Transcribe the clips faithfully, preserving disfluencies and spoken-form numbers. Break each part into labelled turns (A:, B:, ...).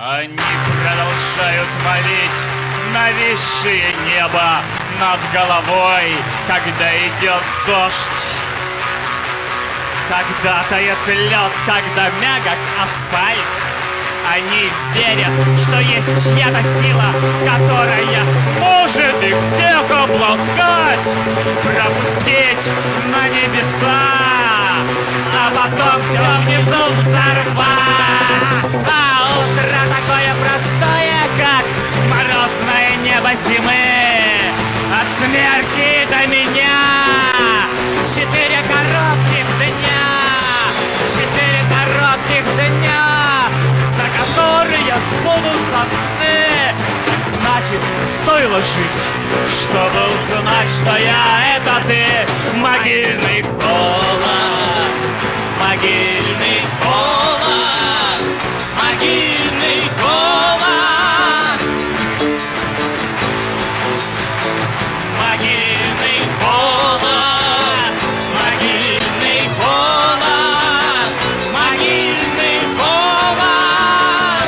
A: Они продолжают молить нависшее небо над головой, когда идет дождь. Когда тает лед, когда мягок асфальт. Они верят, что есть чья-то сила, которая может их всех обласкать, пропустить на небеса, а потом все внизу взорвать. А утро такое простое, как морозное небо зимы. От смерти до меня четыре коротких дня, четыре коротких дня, за которые сбудутся сны. Так значит, стоило жить, чтобы узнать, что я — это ты. Могильный холод, могильный холод, могильный холод, могильный холод, могильный холод, могильный холод.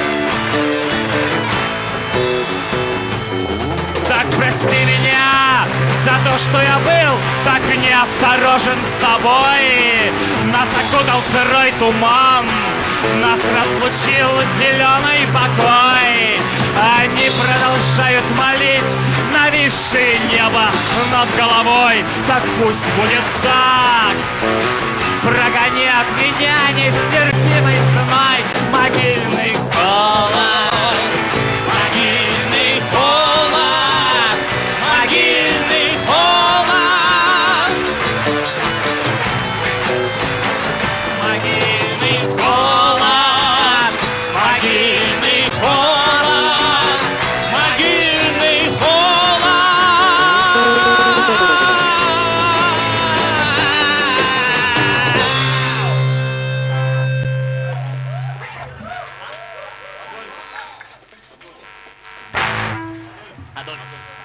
A: Так прости меня за то, что я был так неосторожен с тобой. Нас окутал сырой туман, нас разлучил зеленый покой. Они продолжают молить нависшее небо над головой. Так пусть будет так. Прогони от меня нестерпимый зной. Могильный холод, могильный холод, могильный холод, могильный холод, могильный холод, могильный холод. Адонис.